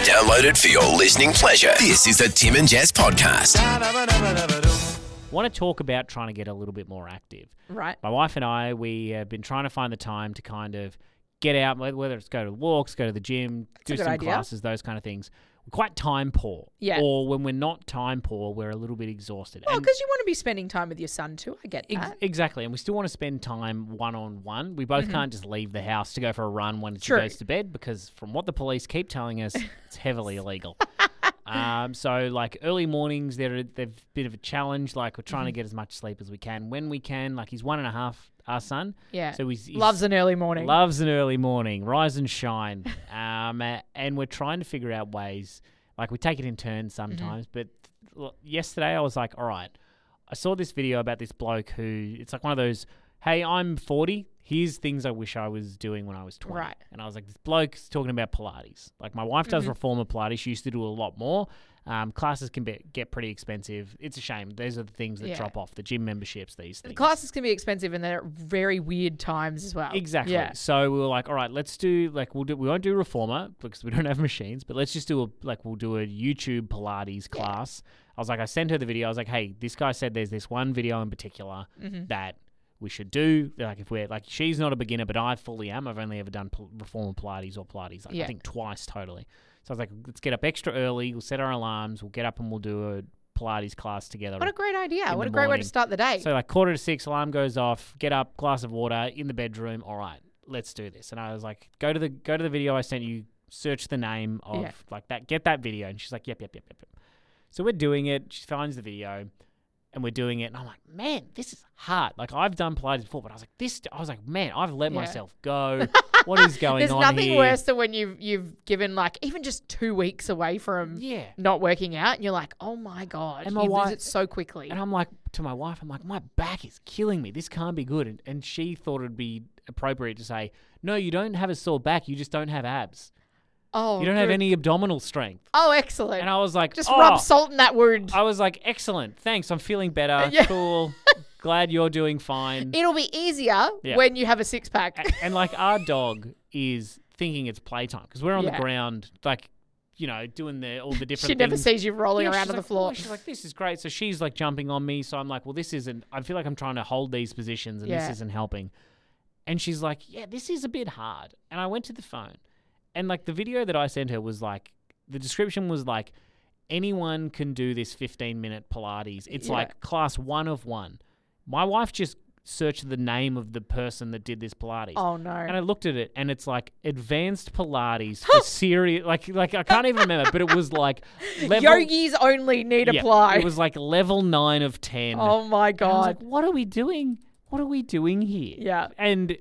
Download it for your listening pleasure. This is the Tim and Jess podcast. Want to talk about trying to get a little bit more active. Right. My wife and I, we have been trying to find the time to kind of get out, whether it's go to walks, go to the gym, do some classes, those kind of things. We're quite time poor. Yeah. Or when we're not time poor, we're a little bit exhausted. Well, because you want to be spending time with your son too. I get that. Exactly. And we still want to spend time one-on-one. We both can't just leave the house to go for a run when she True. goes to bed because from what the police keep telling us, it's heavily illegal. So like early mornings, they're a bit of a challenge. Like we're trying to get as much sleep as we can when we can. Like he's 1.5, our son. Yeah. So he's loves an early morning. Loves an early morning. Rise and shine. And we're trying to figure out ways. Like we take it in turns sometimes. But yesterday I was like, all right, I saw this video about this bloke who it's like one of those, hey, I'm 40. Here's things I wish I was doing when I was 20. Right. And I was like, this bloke's talking about Pilates. Like my wife does reformer Pilates. She used to do a lot more. Classes can get pretty expensive. It's a shame. Those are the things that drop off. The gym memberships, these things. The classes can be expensive and they're at very weird times as well. Exactly. Yeah. So we were like, all right, let's do we won't do reformer because we don't have machines, but let's just do we'll do a YouTube Pilates class. I was like, I sent her the video. I was like, hey, this guy said there's this one video in particular that we should do. Like if we're like, she's not a beginner, but I fully am. I've only ever done reformer Pilates or Pilates. I think twice totally. So I was like, let's get up extra early. We'll set our alarms. We'll get up and we'll do a Pilates class together. What a great idea. What a great way to start the day. So like 5:45, alarm goes off, get up, glass of water, in the bedroom. All right, let's do this. And I was like, go to the video I sent you, search the name of like that, get that video. And she's like, yep. So we're doing it. She finds the video and we're doing it. And I'm like, man, this is hard. Like I've done Pilates before, but I was like, man, I've let myself go. What is going on There's nothing here? worse than when you've given like even just 2 weeks away from not working out and you're like, oh my God, and you lose it so quickly. And I'm like, to my wife, I'm like, my back is killing me. This can't be good. And she thought it'd be appropriate to say, no, you don't have a sore back. You just don't have abs. Oh, you don't have any abdominal strength. Oh, excellent. And I was like, just rub salt in that wound. I was like, excellent. Thanks. I'm feeling better. Cool. Glad you're doing fine. It'll be easier when you have a six pack. And like our dog is thinking it's playtime because we're on the ground, like, you know, doing all the different She never sees you rolling around on the floor. Oh, she's like, this is great. So she's like jumping on me. So I'm like, well, this isn't, I feel like I'm trying to hold these positions and this isn't helping. And she's like, yeah, this is a bit hard. And I went to the phone and like the video that I sent her was like, the description was like, anyone can do this 15-minute Pilates. It's like class 1 of 1. My wife just searched the name of the person that did this Pilates. Oh, no. And I looked at it, and it's like advanced Pilates for serious. Like I can't even remember, but it was like level, yogis only need apply. It was like level 9 of 10. Oh my God! And I was like, what are we doing? What are we doing here? Yeah. And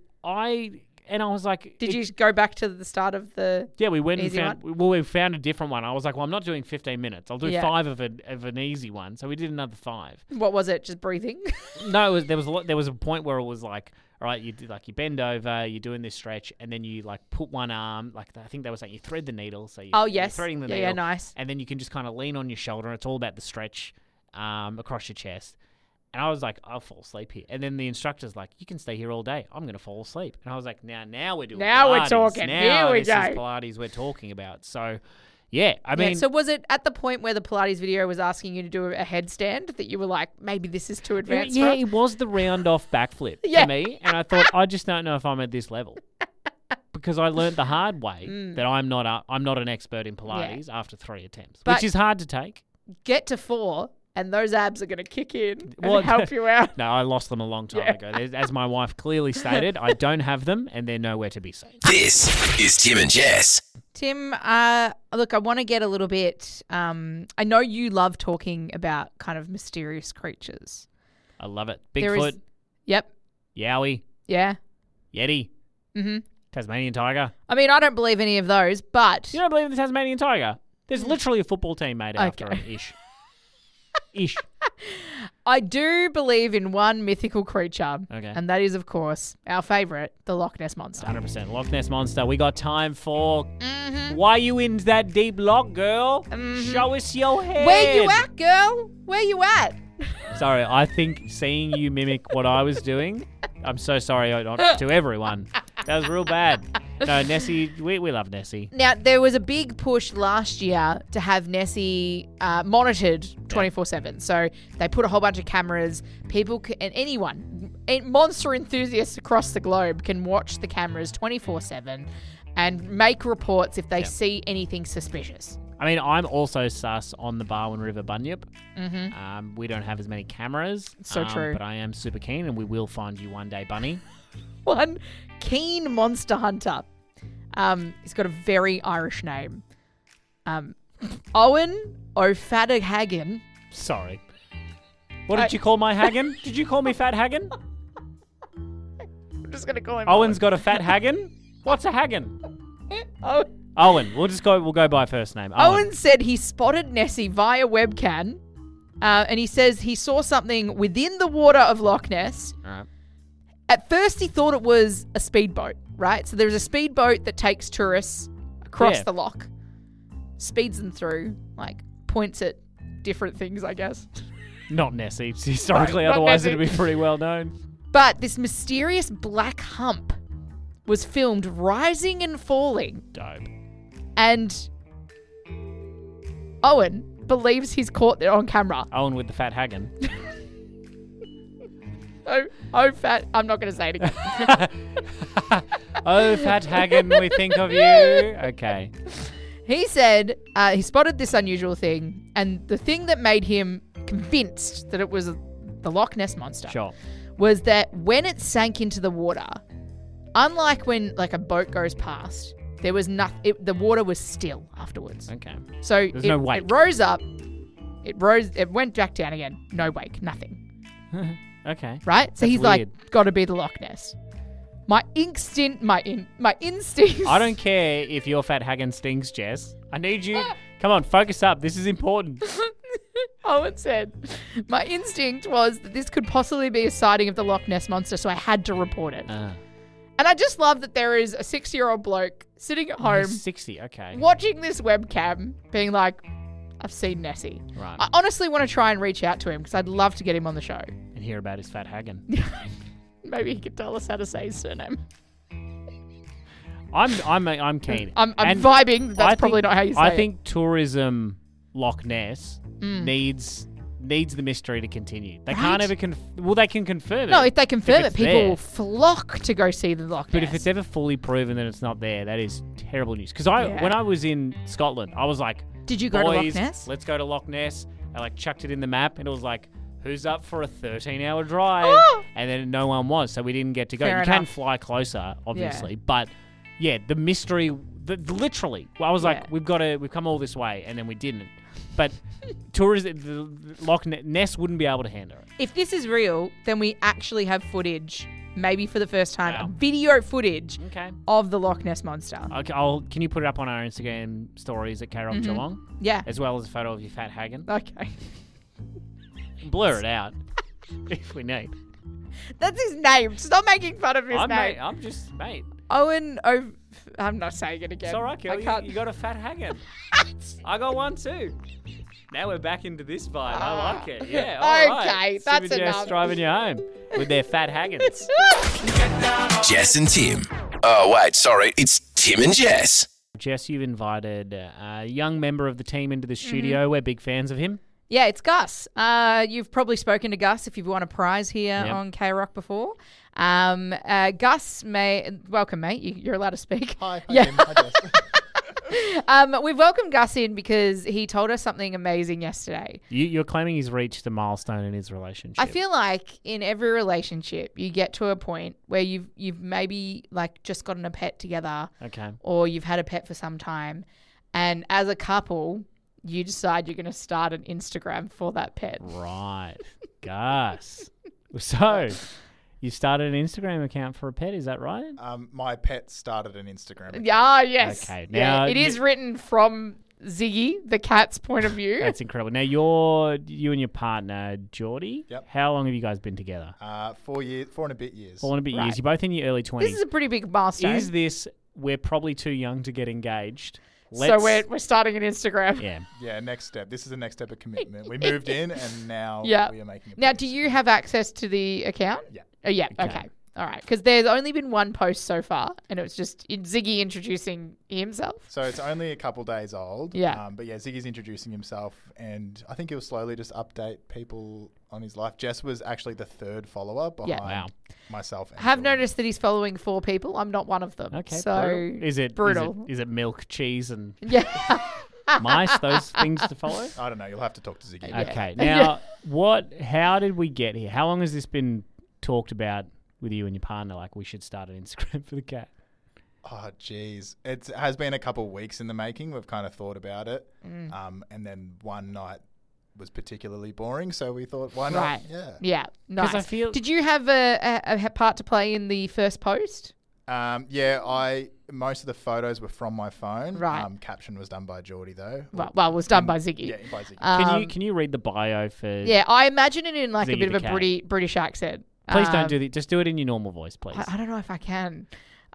I was like, did you go back to the start of the? Yeah, we went and easy found. one? Well, we found a different one. I was like, well, I'm not doing 15 minutes. I'll do 5 of an easy one. So we did another 5. What was it? Just breathing? No, there was a point where it was like, all right, you bend over, you're doing this stretch, and then you like put one arm, like I think they were saying you thread the needle. So you're threading the needle. Yeah, nice. And then you can just kind of lean on your shoulder. And it's all about the stretch across your chest. And I was like, I'll fall asleep here. And then the instructor's like, you can stay here all day. I'm going to fall asleep. And I was like, now we're doing Now Pilates. we're talking. Now Here we this go. is Pilates we're talking about. So, yeah, I mean. So was it at the point where the Pilates video was asking you to do a headstand that you were like, maybe this is too advanced for us? It was the round off backflip for me. And I thought, I just don't know if I'm at this level. Because I learned the hard way that I'm not an expert in Pilates after 3 attempts, which is hard to take. Get to 4. And those abs are going to kick in and help you out. No, I lost them a long time ago. As my wife clearly stated, I don't have them and they're nowhere to be seen. This is Tim and Jess. Tim, look, I want to get a little bit... I know you love talking about kind of mysterious creatures. I love it. Bigfoot. Yep. Yowie. Yeah. Yeti. Mm-hmm. Tasmanian tiger. I mean, I don't believe any of those, but... You don't believe in the Tasmanian tiger? There's literally a football team made after it, ish. I do believe in one mythical creature, and that is, of course, our favourite, the Loch Ness Monster. 100%. Loch Ness Monster. We got time for... Why you in that deep lock, girl? Show us your head. Where you at, girl? Where you at? Sorry, I think seeing you mimic what I was doing, I'm so sorry not to everyone. That was real bad. No, Nessie, we love Nessie. Now, there was a big push last year to have Nessie monitored 24/7. So they put a whole bunch of cameras. People and anyone, monster enthusiasts across the globe can watch the cameras 24/7 and make reports if they see anything suspicious. I mean, I'm also sus on the Barwon River Bunyip. We don't have as many cameras. So true. But I am super keen, and we will find you one day, Bunny. One keen monster hunter. He's got a very Irish name. Owen O'Fadhagan. Sorry. What did you call my Haggin? Did you call me Fat Haggin? I'm just going to call him Owen's got a Fat Haggin? What's a Haggin? Owen. Owen. We'll go by first name. Owen said he spotted Nessie via webcam, and he says he saw something within the water of Loch Ness. All right. At first, he thought it was a speedboat, right? So there's a speedboat that takes tourists across the loch, speeds them through, like points at different things, I guess. Not Nessie. Historically, Right, not otherwise Nessie. it'd be pretty well known. But this mysterious black hump was filmed rising and falling, Dope. and Owen believes he's caught it on camera. Owen with the Fat Haggin. Oh, fat. I'm not going to say it again. Oh, Fat Haggin, we think of you. Okay. He said he spotted this unusual thing, and the thing that made him convinced that it was the Loch Ness Monster Sure. was that when it sank into the water, unlike when like a boat goes past, there was nothing. The water was still afterwards. Okay. So There's no wake. it rose up, it went back down again. No wake, nothing. Okay. Right? So That's he's weird. like, got to be the Loch Ness. My instinct. I don't care if your Fat Haggin stings, Jess. I need you. Come on, focus up. This is important. Owen said, my instinct was that this could possibly be a sighting of the Loch Ness Monster, so I had to report it. And I just love that there is a 6-year-old bloke sitting at home 60. Okay. watching this webcam being like, I've seen Nessie. Right. I honestly want to try and reach out to him because I'd love to get him on the show. And hear about his Fat Haggin. Maybe he could tell us how to say his surname. I'm keen. I'm And vibing. That's I probably think- not how you say I it. think tourism Loch Ness needs the mystery to continue. They can't Right? ever they can confirm it. No, if they confirm it, it's people there. will flock to go see the Loch Ness. But if it's ever fully proven that it's not there, that is terrible news. Because Yeah. when I was in Scotland, I was like, Did you go to Loch boys, Ness? let's go to Loch Ness. I like chucked it in the map, and it was like, who's up for a 13-hour drive? Oh! And then no one was, so we didn't get to go. Fair You can enough. fly closer, obviously, but yeah, the mystery, literally, I was Yeah. like, we've come all this way, and then we didn't. But the Loch Ness wouldn't be able to handle it. If this is real, then we actually have footage, maybe for the first time, Wow. video footage Okay. of the Loch Ness Monster. Okay, can you put it up on our Instagram stories at K-Rock Mm-hmm. Geelong, Yeah. as well as a photo of your Fat Haggin? Okay. Blur it out if we need. That's his name. Stop making fun of his name. I'm just, mate. Owen I'm not saying it again. It's all right, I Kelly. can't. You got a Fat Haggin. I got one too. Now we're back into this vibe. I like it. Yeah. All right. Okay, Sim that's and Jess enough. driving you home with their Fat Haggins. Jess and Tim. Oh, wait, sorry. It's Tim and Jess. Jess, you've invited a young member of the team into the Mm-hmm. studio. We're big fans of him. Yeah, it's Gus. You've probably spoken to Gus if you've won a prize here Yep. on K-Rock before. Gus, welcome, mate. You're allowed to speak. Hi, Yeah. Tim. Hi, Jess. We've welcomed Gus in because he told us something amazing yesterday. You're claiming he's reached a milestone in his relationship. I feel like in every relationship, you get to a point where you've maybe like just gotten a pet together, Okay. or you've had a pet for some time, and as a couple, you decide you're going to start an Instagram for that pet. Right. Gus. So, you started an Instagram account for a pet, is that right? My pet started an Instagram account. Yeah, yes. Okay, Yeah, now it is written from Ziggy, the cat's point of view. That's incredible. Now, you and your partner, Geordie, Yep. how long have you guys been together? 4 and a bit years. 4 and a bit Right. years. You're both in your early 20s. This is a pretty big milestone. Is this, we're probably too young to get engaged. So we're starting an Instagram. Yeah. Yeah, next step. This is the next step of commitment. We moved in and now Yeah. we are making a Now, big do step. you have access to the account? Yeah. Oh, yeah. Okay. Okay. All right, because there's only been one post so far, and it was just Ziggy introducing himself. So it's only a couple days old. Yeah. But yeah, Ziggy's introducing himself, and I think he'll slowly just update people on his life. Jess was actually the third follower behind Wow. myself. And Have Jordan. noticed that he's following 4 people. I'm not one of them. Okay. So brutal. Is it brutal? Is it milk, cheese, and Yeah. mice? Those things to follow. I don't know. You'll have to talk to Ziggy. Yeah. Okay. Now, how did we get here? How long has this been talked about with you and your partner? Like, we should start an Instagram for the cat. Oh, geez. It has been a couple of weeks in the making. We've kind of thought about it. And then one night was particularly boring, so we thought, why not? Right. Yeah. Yeah. Nice. I feel- Did you have a part to play in the first post? Most of the photos were from my phone. Right. Caption was done by Geordie, though. Well, it was done by Ziggy. Yeah, by Ziggy. Can you read the bio for? Yeah, I imagine it in like a Ziggy bit of the a cat. British accent. Please don't do that. Just do it in your normal voice, please. I don't know if I can.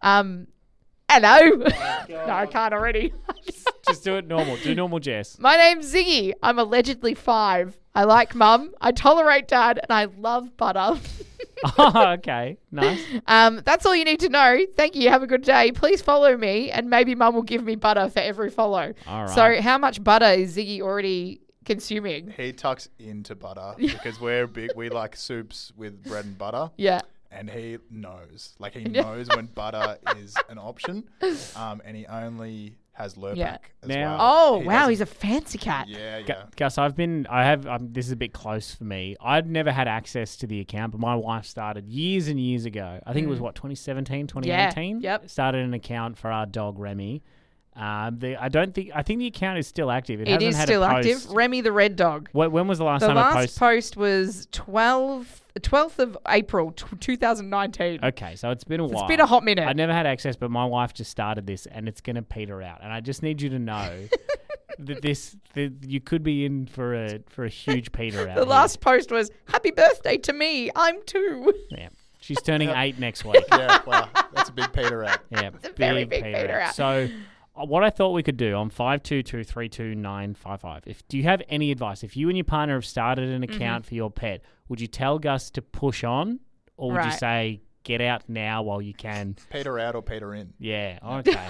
Hello. No, I can't already. Just do it normal. Do normal, Jess. My name's Ziggy. I'm allegedly 5. I like mum. I tolerate dad, and I love butter. Oh, okay. Nice. That's all you need to know. Thank you. Have a good day. Please follow me, and maybe mum will give me butter for every follow. All right. So, how much butter is Ziggy already consuming? He tucks into butter because we're big. We like soups with bread and butter. Yeah. And he knows. Like, he knows when butter is an option. And he only has Lurpak Yeah. as Now- well. Oh, He wow. doesn't- He's a fancy cat. Yeah, Gu- yeah. Gus, this is a bit close for me. I'd never had access to the account, but my wife started years and years ago. I think it was 2017, 2018? Yeah, yep. Started an account for our dog, Remy. I think the account is still active. It It hasn't is had still a post. active. Remy the red dog. When was the last The time last a post was 12th of April 2019. Okay, so it's been a while. It's been a hot minute. I never had access, but my wife just started this, and it's going to peter out. And I just need you to know that you could be in for a huge peter out. The last post was, happy birthday to me. I'm 2. Yeah. She's turning 8 next week. Yeah, wow. That's a big Peter out. Yeah, a very big peter out. So, what I thought we could do on 522322955. Do you have any advice? If you and your partner have started an account for your pet, would you tell Gus to push on, or would you Right. say get out now while you can? Peter out or Peter in? Yeah, okay.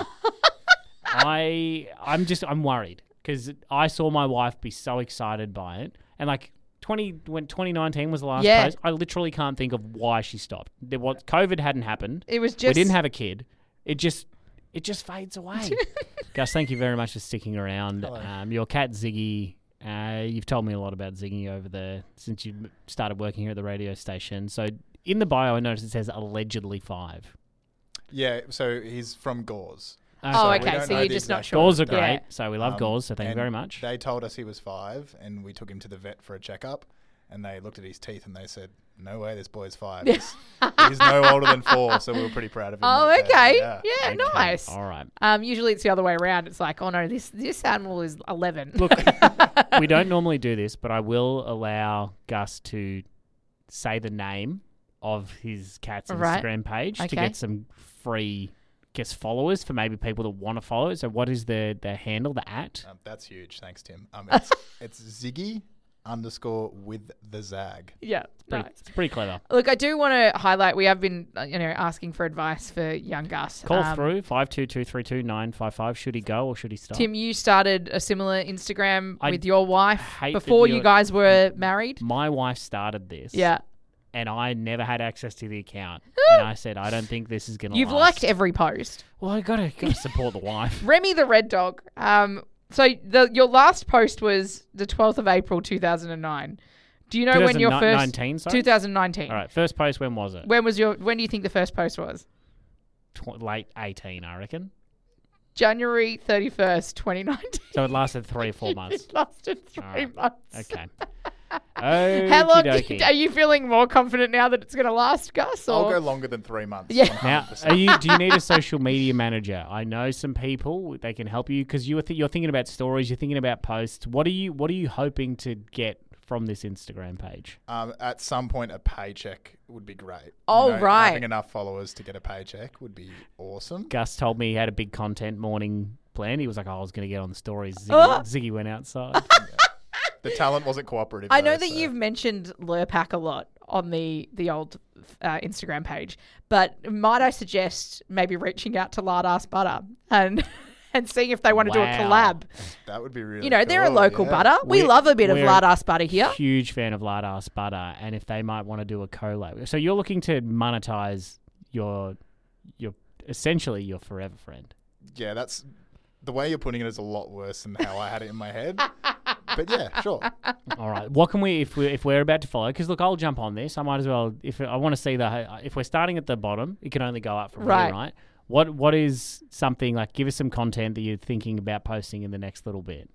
I'm worried because I saw my wife be so excited by it, and like when 2019 was the last Yeah. post, I literally can't think of why she stopped. COVID hadn't happened. It was We just... didn't have a kid. It just fades away. Gus, thank you very much for sticking around. Your cat Ziggy. You've told me a lot about Ziggy since you started working here at the radio station. So in the bio, I noticed it says allegedly 5. Yeah, so he's from Gauze. Oh, we okay. don't So know you're the just not exact sure. Gauze are Yeah. great. So we love Gauze. So thank you and very much. They told us he was 5, and we took him to the vet for a checkup, and they looked at his teeth and they said, no way, this boy's 5. He's no older than 4, so we were pretty proud of him. Oh, that day. okay. Yeah. Yeah, Okay, nice. All right. Usually it's the other way around. It's like, oh no, this animal is 11. Look, we don't normally do this, but I will allow Gus to say the name of his cat's Right. Instagram page to Okay. get some free followers for maybe people that want to follow it. So what is the handle, the @? That's huge. Thanks, Tim. It's Ziggy _ with the Zag. Yeah, nice. It's pretty clever. Look, I do want to highlight, we have been, asking for advice for young Gus. Call through 522322955. Should he go or should he stop? Tim, you started a similar Instagram I with your wife hate that before you you're- guys were married. My wife started this. Yeah. And I never had access to the account. And I said, I don't think this is going to You've last. liked every post. Well, I gotta support the wife. Remy the red dog. So your last post was the 12th of April 2009. Do you know when your first 2019, sorry? 2019? All right, first post, when was it? When do you think the first post was? Late 18, I reckon. January 31st, 2019. So it lasted 3 or 4 months. It lasted 3 All right. months. Okay. How long Okey-dokey. are you feeling more confident now that it's going to last, Gus? I'll Or? go longer than 3 months. Yeah. Now, 100%. do you need a social media manager? I know some people, they can help you because you're thinking about stories, you're thinking about posts. What are you hoping to get from this Instagram page? At some point, a paycheck would be great. Oh, right. Having enough followers to get a paycheck would be awesome. Gus told me he had a big content morning plan. He was like, I was going to get on the stories. Oh. Ziggy went outside. The talent wasn't cooperative. I know though, that so- you've mentioned Lurpak a lot on the old Instagram page. But might I suggest maybe reaching out to Lard Ass Butter and seeing if they want to do a Wow. collab. That would be really You know, they're a cool, local yeah. butter. We love a bit of we're Lard Ass Butter here. Huge fan of Lard Ass Butter, and if they might want to do a collab. So you're looking to monetize your essentially your forever friend. Yeah, that's the way you're putting it is a lot worse than how I had it in my head. But yeah, sure. All right. What can we, if we're about to follow? Because look, I'll jump on this. I might as well. If I want to see if we're starting at the bottom, it can only go up from Right. here, right? What is something like? Give us some content that you're thinking about posting in the next little bit.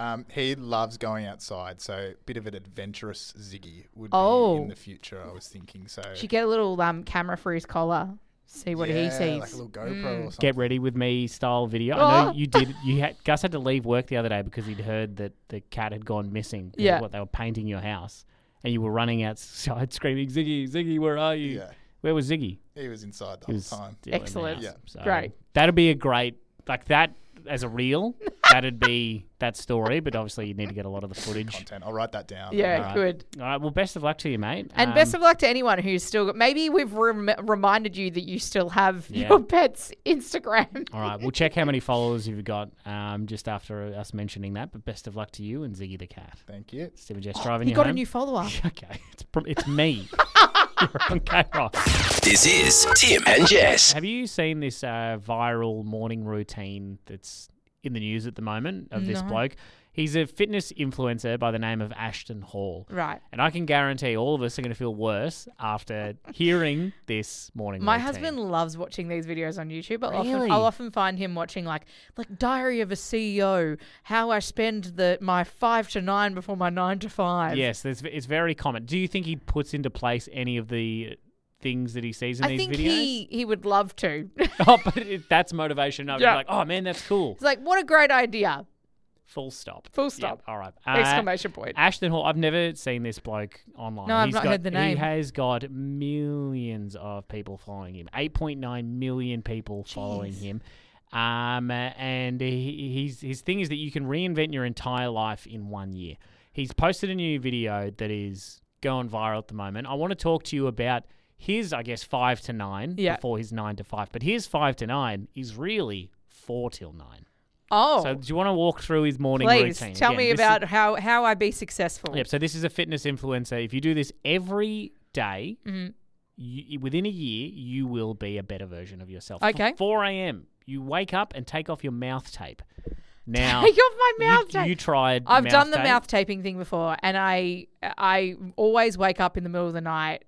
He loves going outside, so a bit of an adventurous Ziggy would Oh. be in the future, I was thinking. So Should get a little camera for his collar. See what he sees. like a little GoPro or something. Get ready with me style video. I know Oh. you did. Gus had to leave work the other day because he'd heard that the cat had gone missing. Yeah. What they were painting your house, and you were running outside screaming, "Ziggy, Ziggy, where are you?" Yeah, Where was Ziggy? he was inside the He whole was time. still in the Excellent. house. Yeah. So Great. That'd be a great that as a reel. That'd be that story. But obviously, you need to get a lot of the footage. Content. I'll write that down. Yeah, All right. good. All right. Well, best of luck to you, mate. And best of luck to anyone who's still got. Maybe we've reminded you that you still have Yeah. your pet's Instagram. All right. We'll check how many followers you've got just after us mentioning that. But best of luck to you and Ziggy the cat. Thank you. Stephen Jess driving You you got home. a new follower. Okay, it's me. You're on camera. This is Tim and Jess. Have you seen this viral morning routine that's in the news at the moment of this No. bloke? He's a fitness influencer by the name of Ashton Hall. Right. And I can guarantee all of us are going to feel worse after hearing this morning My routine. husband loves watching these videos on YouTube. Really? I'll often find him watching like Diary of a CEO, how I spend my 5 to 9 before my 9 to 5. Yes, it's very common. Do you think he puts into place any of the things that he sees in I these think videos? he would love to. Oh, but that's motivation. I'd be Yeah. like, oh man, that's cool. It's like, what a great idea. Full stop. Full stop. Yep, all right. Exclamation point. Ashton Hall. I've never seen this bloke online. No, I've not heard the name. He has got millions of people following him. 8.9 million people following him. And his thing is that you can reinvent your entire life in 1 year. He's posted a new video that is going viral at the moment. I want to talk to you about his, I guess, 5 to 9 Yeah. before his 9 to 5. But his 5 to 9 is really 4 till 9. Oh, So do you want to walk through his morning please routine? tell Again, me this about how I be successful. Yep. So this is a fitness influencer. If you do this every day, within a year, you will be a better version of yourself. Okay. 4 a.m. You wake up and take off your mouth tape. Now, Take off my mouth tape. You tried. I've done the tape? mouth taping thing before, and I always wake up in the middle of the night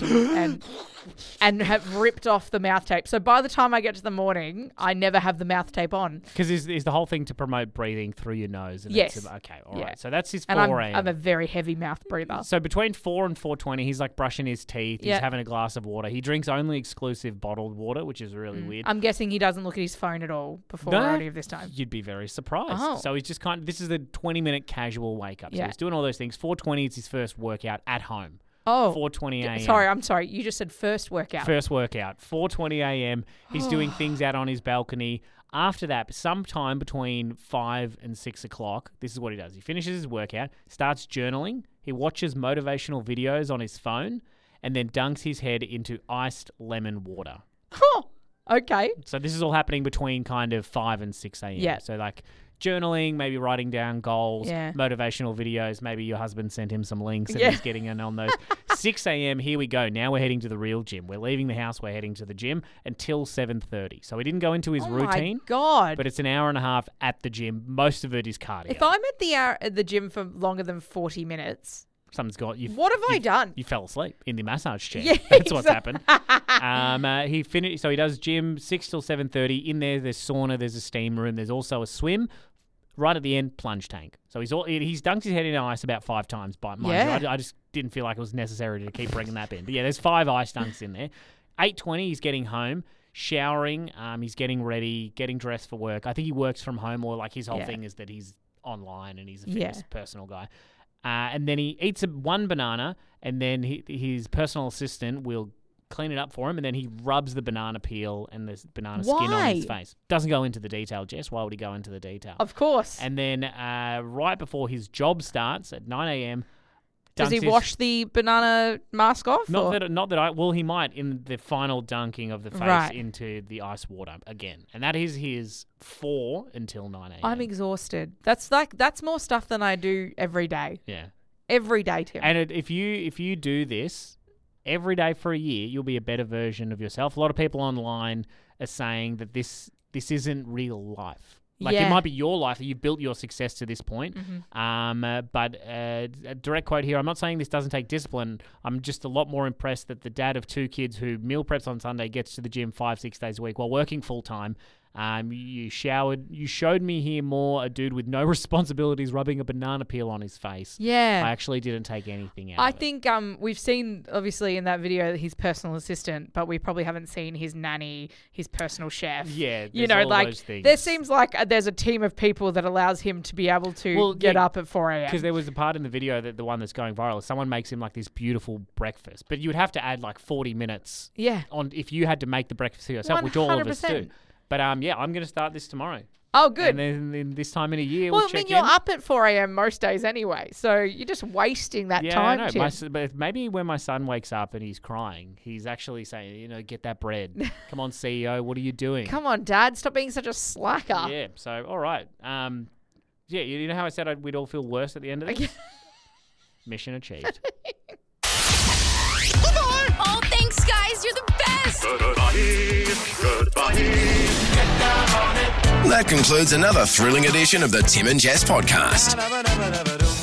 and have ripped off the mouth tape. So by the time I get to the morning, I never have the mouth tape on. Because is the whole thing to promote breathing through your nose? And Yes. Okay. All right. Yeah. So that's his 4 And a.m. I'm a very heavy mouth breather. So between 4 and 4:20, he's like brushing his teeth. He's Yeah. having a glass of water. He drinks only exclusive bottled water, which is really weird. I'm guessing he doesn't look at his phone at all before No. any of this time. You'd be very surprised. Oh. So he's just this is a 20-minute casual wake up. So Yeah. he's doing all those things. 4:20 is his first workout at home. Oh, 4:20 a.m. sorry. I'm sorry. You just said first workout. First workout. 4:20 a.m. He's doing things out on his balcony. After that, sometime between 5 and 6 o'clock, this is what he does. He finishes his workout, starts journaling. He watches motivational videos on his phone, and then dunks his head into iced lemon water. Oh, okay. So this is all happening between kind of 5 and 6 a.m. Yeah. So like journaling, maybe writing down goals, Yeah. motivational videos. Maybe your husband sent him some links and Yeah. he's getting in on those. 6 a.m., here we go. Now we're heading to the real gym. We're leaving the house. We're heading to the gym until 7:30. So he didn't go into his Oh routine, my God. but it's an hour and a half at the gym. Most of it is cardio. If I'm at the gym for longer than 40 minutes, Something's got you. what have I done? You fell asleep in the massage chair. Yeah, That's what's happened. He finished. So he does gym 6 till 7:30. In there's sauna. There's a steam room. There's also a swim. Right at the end, plunge tank. So he's dunked his head in ice about 5 times. By mind Yeah. you, I just didn't feel like it was necessary to keep bringing that in. But yeah, there's 5 ice dunks in there. 8:20, he's getting home, showering. He's getting ready, getting dressed for work. I think he works from home, or like his whole Yeah. thing is that he's online and he's a Yeah. fitness personal guy. And then he eats one banana, and then his personal assistant will clean it up for him, and then he rubs the banana peel and the banana skin on his Why? face. Doesn't go into the detail, Jess. Why would he go into the detail? Of course. And then right before his job starts at 9 a.m., Does he dunks his- wash the banana mask off? or- Not that I. Well, he might in the final dunking of the face Right. into the ice water again, and that is his 4 until 9 a.m. I'm exhausted. That's more stuff than I do every day. Yeah, Every day, Tim. and if you do this every day for a year, you'll be a better version of yourself. A lot of people online are saying that this isn't real life. Like Yeah. it might be your life that you've built your success to this point. But a direct quote here: I'm not saying this doesn't take discipline. I'm just a lot more impressed that the dad of 2 kids who meal preps on Sunday gets to the gym 5-6 days a week while working full time. You showed me here more a dude with no responsibilities rubbing a banana peel on his face. Yeah. I actually didn't take anything out I of it. think we've seen, obviously, in that video, his personal assistant, but we probably haven't seen his nanny, his personal chef. Yeah, You there's know, all like, those things. there seems like there's a team of people that allows him to be able to Well, get yeah, up at 4 a.m. Because there was a part in the video that the one that's going viral, someone makes him like this beautiful breakfast, but you would have to add like 40 minutes Yeah. on if you had to make the breakfast for yourself, which all of us do. 100%. But yeah, I'm going to start this tomorrow. Oh, good. And then this time in a year, Well, we'll I check mean, you're in. up at 4 a.m. most days anyway, so you're just wasting that Yeah, time, I know. Tim. But maybe when my son wakes up and he's crying, he's actually saying, get that bread. Come on, CEO, what are you doing? Come on, Dad, stop being such a slacker. Yeah, so, all right. Yeah, you know how I said we'd all feel worse at the end of this? Mission achieved. Oh, thanks, guys. You're the best. That concludes another thrilling edition of the Tim and Jess podcast.